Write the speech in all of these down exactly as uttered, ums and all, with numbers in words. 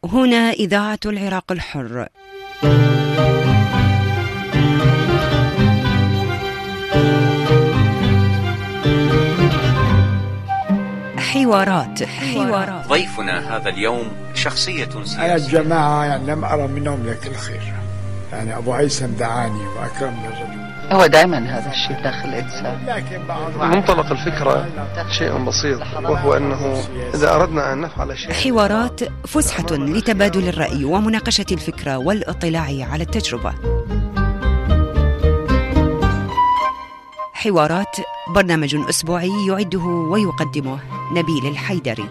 هنا إذاعة العراق الحر. حوارات حوارات ضيفنا هذا اليوم شخصية سياسية. أنا الجماعة يعني لم أرى منهم لك الخير، يعني أبو هيثم دعاني وأكرم الرجل. هو دائما هذا الشيء داخل الإنسان. منطلق الفكرة شيء بسيط، وهو أنه إذا أردنا أن نفعل شيء. حوارات فسحة لتبادل الرأي ومناقشة الفكرة والاطلاع على التجربة. حوارات برنامج أسبوعي يعده ويقدمه نبيل الحيدري.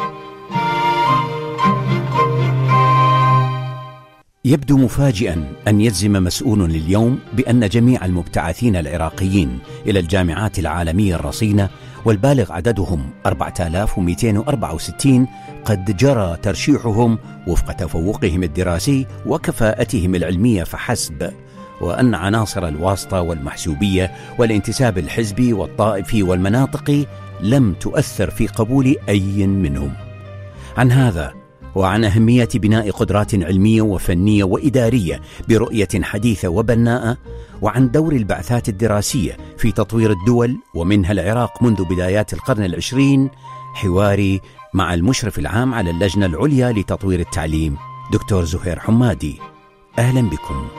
يبدو مفاجئا أن يجزم مسؤول اليوم بأن جميع المبتعثين العراقيين إلى الجامعات العالمية الرصينة والبالغ عددهم أربعة آلاف ومئتين وأربعة وستين قد جرى ترشيحهم وفق تفوقهم الدراسي وكفاءتهم العلمية فحسب، وأن عناصر الواسطة والمحسوبية والانتساب الحزبي والطائفي والمناطقي لم تؤثر في قبول أي منهم. عن هذا وعن أهمية بناء قدرات علمية وفنية وإدارية برؤية حديثة وبناءة، وعن دور البعثات الدراسية في تطوير الدول ومنها العراق منذ بدايات القرن العشرين، حواري مع المشرف العام على اللجنة العليا لتطوير التعليم دكتور زهير حمادي. أهلا بكم.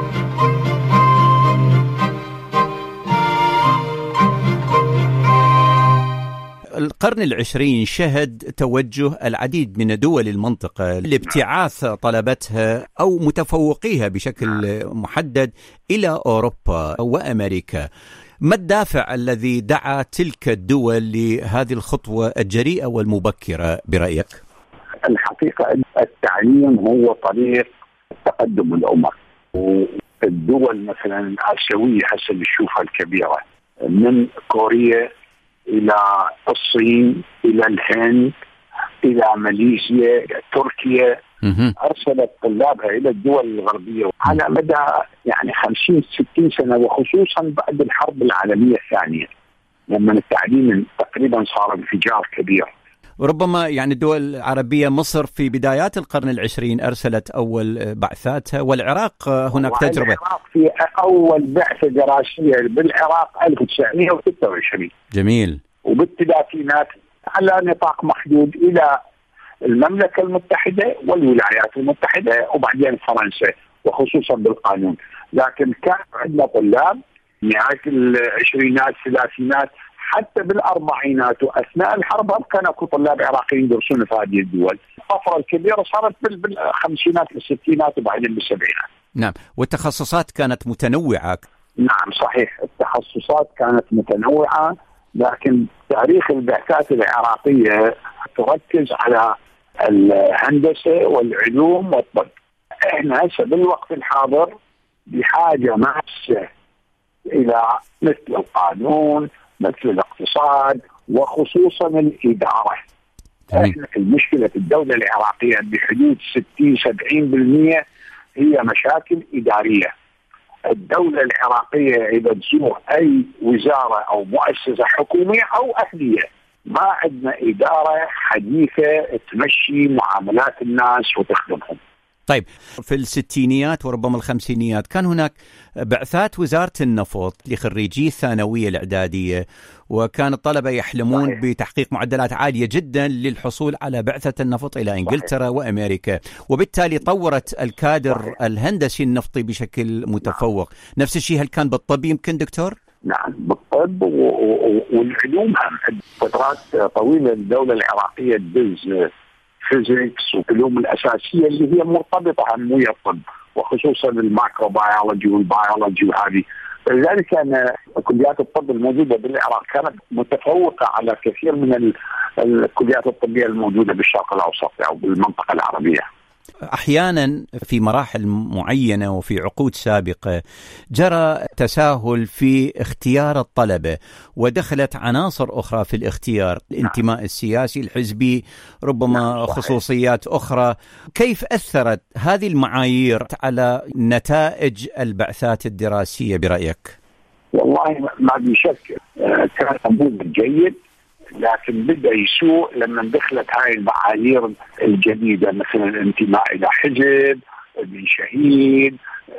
القرن العشرين شهد توجه العديد من دول المنطقة لابتعاث طلبتها أو متفوقيها بشكل محدد إلى أوروبا وأمريكا. ما الدافع الذي دعا تلك الدول لهذه الخطوة الجريئة والمبكرة برأيك؟ الحقيقة التعليم هو طريق تقدم الأمم، والدول مثلا الآسيوية هسه نشوفها الكبيرة من كوريا إلى الصين إلى الهند إلى ماليزيا تركيا، أرسلت طلابها إلى الدول الغربية على مدى يعني خمسين ستين سنة، وخصوصا بعد الحرب العالمية الثانية لما التعليم تقريبا صار انفجار كبير. وربما يعني الدول العربية، مصر في بدايات القرن العشرين أرسلت أول بعثاتها، والعراق هناك تجربة. العراق في أول بعثة دراسية بالعراق ألف وتسعمئة وستة وعشرين. جميل. وبالثلاثينات على نطاق محدود إلى المملكة المتحدة والولايات المتحدة وبعدين فرنسا، وخصوصا بالقانون. لكن كان عندنا طلاب نهاية العشرينات الثلاثينات حتى بالأربعينات وأثناء الحرب كان أكو طلاب عراقيين يدرسون في هذه الدول. الطفرة الكبيرة صارت بالخمسينات والستينات وبعدين بالسبعينات. نعم، والتخصصات كانت متنوعة. نعم صحيح، التخصصات كانت متنوعة، لكن تاريخ البعثات العراقية تركز على الهندسة والعلوم والطب. احنا هسه بالوقت الحاضر بحاجة ماسة إلى مثل القانون، مثل الاقتصاد، وخصوصا الإدارة. احنا المشكلة الدولة العراقية بحدود ستين سبعين بالمئة هي مشاكل إدارية. الدولة العراقية إذا تزور أي وزارة أو مؤسسة حكومية أو أهلية ما عندنا إدارة حديثة تمشي معاملات الناس وتخدمهم. طيب، في الستينيات وربما الخمسينيات كان هناك بعثات وزارة النفط لخريجي الثانوية الإعدادية، وكان الطلبة يحلمون صحيح. بتحقيق معدلات عالية جدا للحصول على بعثة النفط إلى إنجلترا صحيح. وأمريكا، وبالتالي طورت الكادر صحيح. الهندسي النفطي بشكل متفوق. نعم. نفس الشيء هل كان بالطب يمكن دكتور؟ نعم بالطب والعلوم هم فترات طويلة الدولة العراقية تدز فيزيكس والعلوم الأساسية اللي هي مرتبطة هم ويا الطب، وخصوصا الميكروبيولوجي والبيولوجي وهذه. لذلك كان كليات الطب الموجودة بالعراق كانت متفوقة على كثير من الكليات الطبية الموجودة بالشرق الأوسط أو بالمنطقة العربية. أحيانا في مراحل معينة وفي عقود سابقة جرى تساهل في اختيار الطلبة، ودخلت عناصر أخرى في الاختيار، الانتماء السياسي الحزبي، ربما خصوصيات أخرى. كيف أثرت هذه المعايير على نتائج البعثات الدراسية برأيك؟ والله ما بشك كان نموذج جيد لكن بدأ يسوء لما دخلت هاي المعايير الجديدة، مثلا الانتماء إلى حزب، ابن شهيد،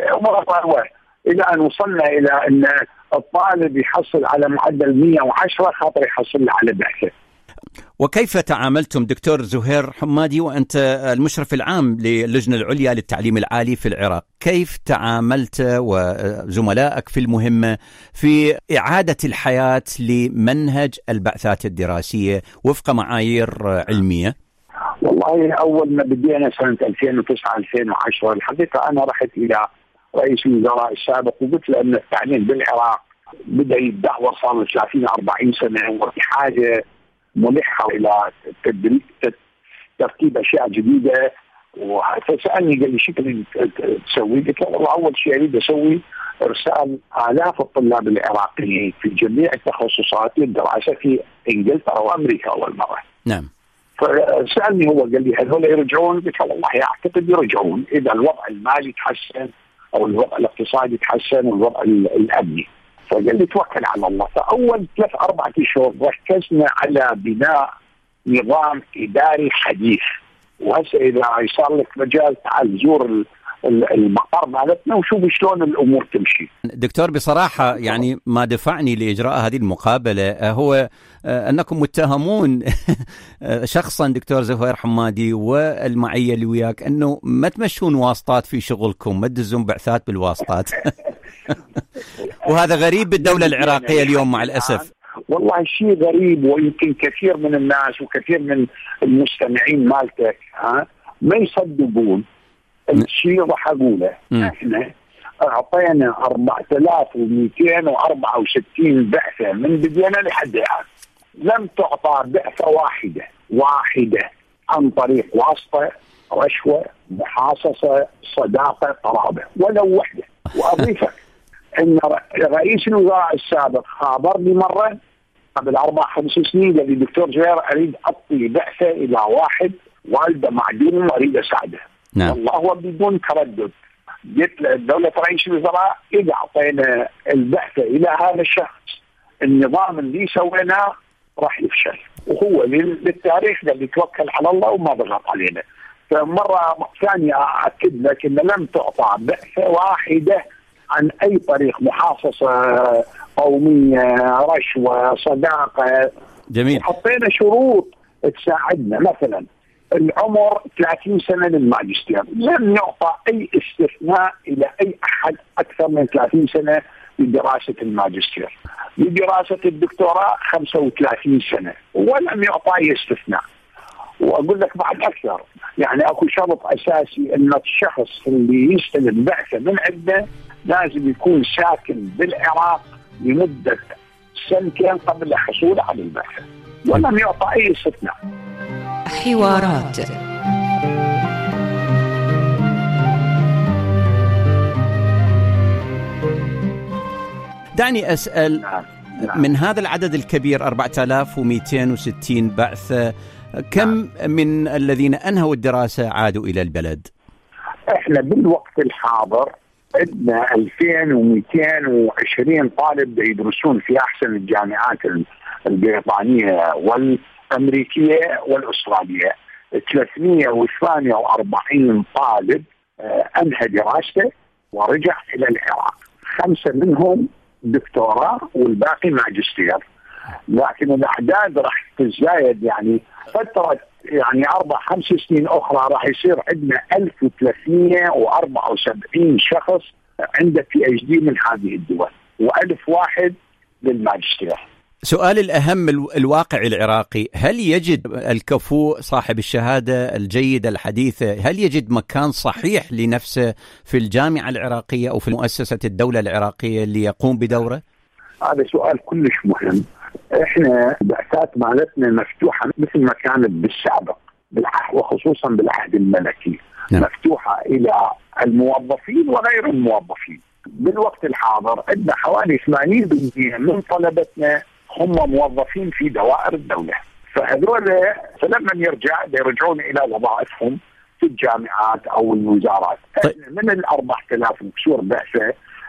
إلى أن وصلنا إلى أن الطالب يحصل على معدل مئة وعشرة خاطر يحصل على بحثه. وكيف تعاملتم دكتور زهير حمادي وأنت المشرف العام للجنة العليا للتعليم العالي في العراق، كيف تعاملت وزملائك في المهمة في إعادة الحياة لمنهج البعثات الدراسية وفق معايير علمية؟ والله أول ما بدينا سنة ألفين وتسعة ألفين وعشرة الحقيقة أنا رحت إلى رئيس الوزراء السابق وقلت له أن التعليم بالعراق بدأ يتدهور صار له ثلاثين أربعين سنة وفي حاجة ملحة إلى ترتيب أشياء جديدة. فسألني قال لي شو تريد تسوي؟ قلت له والله أول شيء أريد أسوي إرسال آلاف الطلاب العراقيين في جميع التخصصات للدراسة في إنجلترا وأمريكا أول مرة. نعم. فسألني هو قال لي هل هؤلاء يرجعون؟ قلت له والله أعتقد يرجعون إذا الوضع المالي تحسن أو الوضع الاقتصادي تحسن والوضع الأمني. فقال لي توكل على الله. فأول ثلاث أربعة أشهر ركزنا على بناء نظام إداري حديث، وهسه إذا صار لك مجال تعال زور المقر مالتنا وشوف شلون الأمور تمشي. دكتور بصراحة يعني ما دفعني لإجراء هذه المقابلة هو أنكم متهمون شخصا دكتور زهير حمادي والمعية اللي وياك أنه ما تمشون واسطات في شغلكم، ما تدزون بعثات بالواسطات. وهذا غريب بالدولة العراقية اليوم مع الأسف. والله شيء غريب، ويمكن كثير من الناس وكثير من المستمعين مالتك ها ما يصدقون الشيء راح أقوله. احنا أعطينا أربعة آلاف ومئتين وأربعة وستين بعثة من بدينا لحد الآن، لم تعطى بعثة واحدة واحدة عن طريق واسطة، رشوة، محاصصة، صداقة، قرابة، ولو وحدة. وأضيفك أن رئيس الوزراء السابق خابرني مرة قبل أربع خمس سنين قال لي دكتور زهير أريد أعطي بعثة إلى واحد والده معدوم وأريد أساعده. نعم. والله بدون تردد قلت لدولة رئيس الوزراء إذا أعطينا البعثة إلى هذا الشخص النظام اللي سويناه راح يفشل، وهو للتاريخ اللي توكل على الله وما ضغط علينا. فمرة ثانية أكد لك أن لم تعطى بعثة واحدة عن أي طريق، محاصصة قومية، رشوة، صداقة. جميل. حطينا شروط تساعدنا، مثلا العمر ثلاثين سنة للماجستير، لم يعطى أي استثناء إلى أي أحد أكثر من ثلاثين سنة لدراسة الماجستير. لدراسة الدكتوراه خمسة وثلاثين سنة ولم يعطى أي استثناء. وأقول لك بعد أكثر، يعني أكو شرط أساسي أن الشخص اللي يستلم بعثة من عندنا لازم يكون ساكن بالعراق لمدة سنتين قبل الحصول على البعثة، ولم يعطى أي استثناء. حوارات دعني أسأل. نعم. نعم. من هذا العدد الكبير أربعة آلاف ومئتين وستين بعثة، كم نعم. من الذين أنهوا الدراسة عادوا إلى البلد؟ احنا بالوقت الحاضر عندنا ألفين ومئتين وعشرين طالب يدرسون في أحسن الجامعات البريطانية والأمريكية والأسترالية. ثلاثمئة وثمانية وأربعين طالب أنهى دراسته ورجع إلى العراق، خمسة منهم دكتوراه والباقي ماجستير. لكن الأعداد راح تزايد، يعني فترة يعني أربع خمس سنين أخرى راح يصير عندنا ألف وثلاثمئة وأربعة وسبعين شخص عنده بي اتش دي من هذه الدول وألف واحد للماجستير. سؤال الأهم، الواقع العراقي، هل يجد الكفؤ صاحب الشهادة الجيدة الحديثة هل يجد مكان صحيح لنفسه في الجامعة العراقية أو في مؤسسة الدولة العراقية اللي يقوم بدوره؟ هذا سؤال كلش مهم. احنا البعثات مالتنا مفتوحة مثل ما كانت بالسابق بالعهد، وخصوصا بالعهد الملكي. نعم. مفتوحة إلى الموظفين وغير الموظفين. بالوقت الحاضر عندنا حوالي ثمانين بالمئة من طلبتنا هم موظفين في دوائر الدولة، فهذول فلما يرجع يرجعون إلى وظائفهم في الجامعات أو الوزارات. طيب. من الأربعة آلاف وكسور بعثة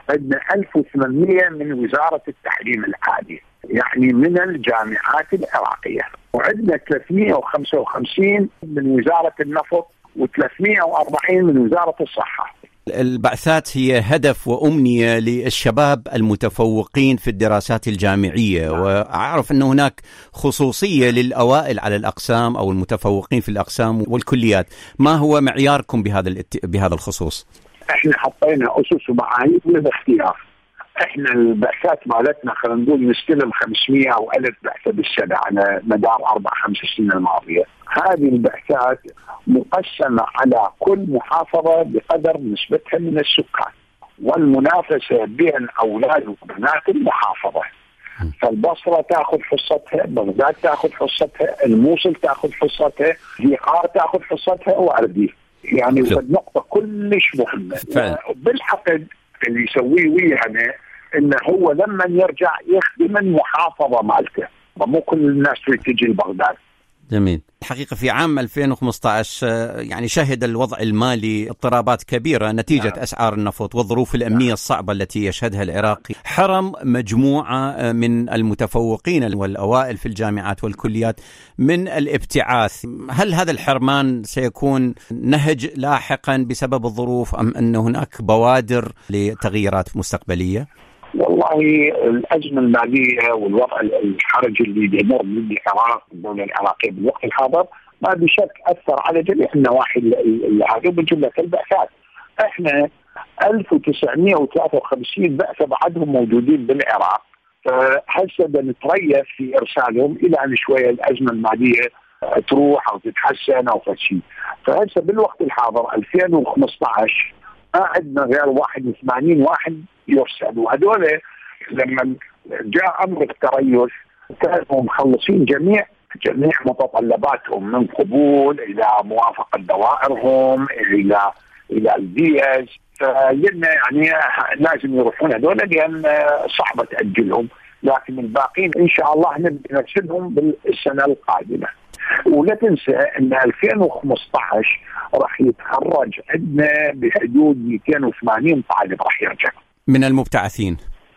عندنا ألف وثمانمئة من وزارة التعليم العالي، يعني من الجامعات العراقية، وعندنا ثلاثمئة وخمسة وخمسين من وزارة النفط وثلاثمئة وأربعين من وزارة الصحة. البعثات هي هدف وأمنية للشباب المتفوقين في الدراسات الجامعية، وأعرف أن هناك خصوصية للأوائل على الأقسام أو المتفوقين في الأقسام والكليات. ما هو معياركم بهذا بهذا الخصوص؟ احنا حطينا أسس ومعايير للاختيار. احنا البعثات مالتنا خلينا نقول نستلم خمسمئة أو ألف بعثة بالسنة على مدار أربع خمس سنين الماضية. هذه البعثات مقسمة على كل محافظة بقدر نسبتها من السكان، والمنافسة بين أولاد وبنات المحافظة. فالبصرة تأخذ حصتها، بغداد تأخذ حصتها، الموصل تأخذ حصتها، ذيقار تأخذ حصتها، وأرديف. يعني النقطة كلش مهمة. بالحقد اللي يسويه ويانا إنه هو لما يرجع يخدم المحافظة مالته، ومو كل الناس تجي لبغداد. جميل. الحقيقة في عام ألفين وخمسة عشر يعني شهد الوضع المالي اضطرابات كبيرة نتيجة نعم. أسعار النفط والظروف الأمنية الصعبة التي يشهدها العراقي، حرم مجموعة من المتفوقين والأوائل في الجامعات والكليات من الابتعاث. هل هذا الحرمان سيكون نهج لاحقا بسبب الظروف، أم أن هناك بوادر لتغييرات مستقبلية؟ والله الأزمة المالية والوضع الحرج اللي يمر به العراق الدولة العراقية بالوقت الحاضر ما بشك أثر على جميع النواحي هذه بجملة البعثات. احنا ألف وتسعمئة وثلاثة وخمسين بعثة بعدهم موجودين بالعراق، فهسه بنتريث في إرسالهم إلى أن شوية الأزمة المالية تروح أو تتحسن أو فشي. فهسه بالوقت الحاضر ألفين وخمسة عشر ما عندنا غير واحد وثمانين واحد يرسل، وهذول لما جاء أمر التريث كانوا مخلصين جميع جميع متطلباتهم من قبول إلى موافقة دوائرهم إلى إلى الدياز. فلنا يعني لازم يروحون هذول لأن صعبة تأجلهم، لكن الباقين إن شاء الله نبدأ نرسلهم بالسنة القادمة. ولا تنسى أن ألفين وخمسة عشر راح يتخرج عندنا بحدود مئتين وثمانين طالب راح يرجع من المبتعثين،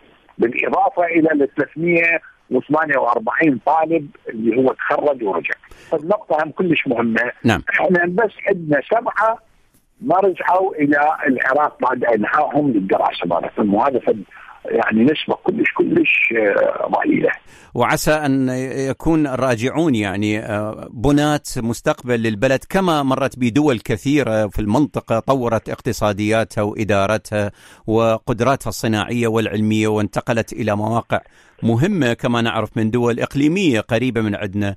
بالإضافة إلى ال ثلاثمئة وثمانية وأربعين طالب اللي هو تخرج ورجع. فالنقطة هم كلش مهمة. نعم. احنا بس عندنا سبعة ما رجعوا إلى العراق بعد إنهائهم للدراسة مالتهم، وهذا يعني نسبة كلش كلش ضئيلة. وعسى أن يكون الراجعون يعني بناة مستقبل للبلد، كما مرت بدول كثيرة في المنطقة طورت اقتصادياتها وإدارتها وقدراتها الصناعية والعلمية وانتقلت إلى مواقع مهمة كما نعرف من دول إقليمية قريبة من عندنا.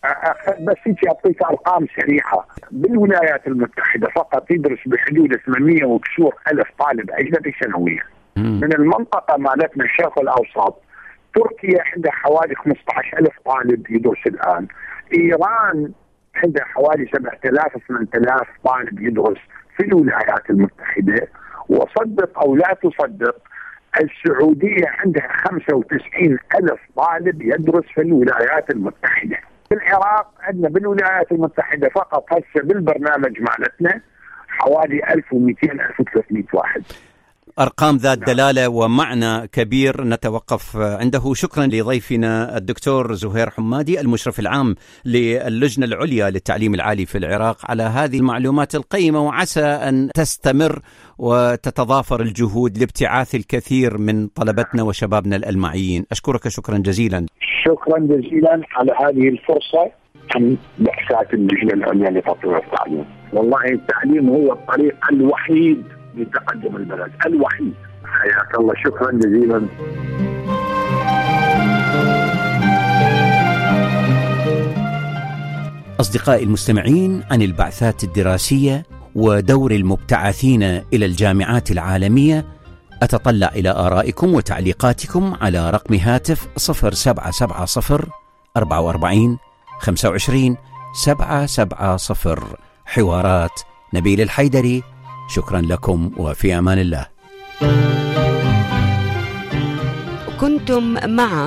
بس أعطيك أرقام سريعة. بالولايات المتحدة فقط يدرس بحدود ثمانمئة وكسور ألف طالب أجنبي سنويا. من المنطقة مالتنا الشرق الأوسط تركيا عندها حوالي خمسة عشر ألف طالب يدرس الآن، إيران عندها حوالي سبعة آلاف ثمانية آلاف طالب يدرس في الولايات المتحدة، وصدق أو لا تصدق السعودية عندها خمسة وتسعين ألف طالب يدرس في الولايات المتحدة. في العراق عندنا بالولايات المتحدة فقط هسه بالبرنامج مالتنا حوالي ألف ومئتين ألف وثلاثمئة واحد. أرقام ذات دلالة ومعنى كبير نتوقف عنده. شكرا لضيفنا الدكتور زهير حمادي المشرف العام للجنة العليا للتعليم العالي في العراق على هذه المعلومات القيمة، وعسى أن تستمر وتتضافر الجهود لابتعاث الكثير من طلبتنا وشبابنا الألمعيين. أشكرك شكرا جزيلا. شكرا جزيلا على هذه الفرصة عن بعثات اللجنة العليا لتطوير التعليم. والله التعليم هو الطريق الوحيد لتقدم البلد الوحيد. حياك الله، شكرا جزيلا. أصدقائي المستمعين، عن البعثات الدراسية ودور المبتعثين إلى الجامعات العالمية أتطلع إلى آرائكم وتعليقاتكم على رقم هاتف صفر سبعة سبعة صفر أربعة وأربعين خمسة وعشرين سبعة سبعة صفر. حوارات نبيل الحيدري. شكرا لكم وفي أمان الله. كنتم مع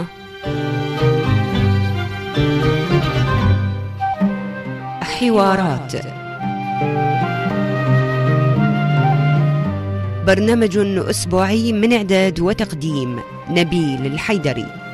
حوارات برنامج أسبوعي من إعداد وتقديم نبيل الحيدري.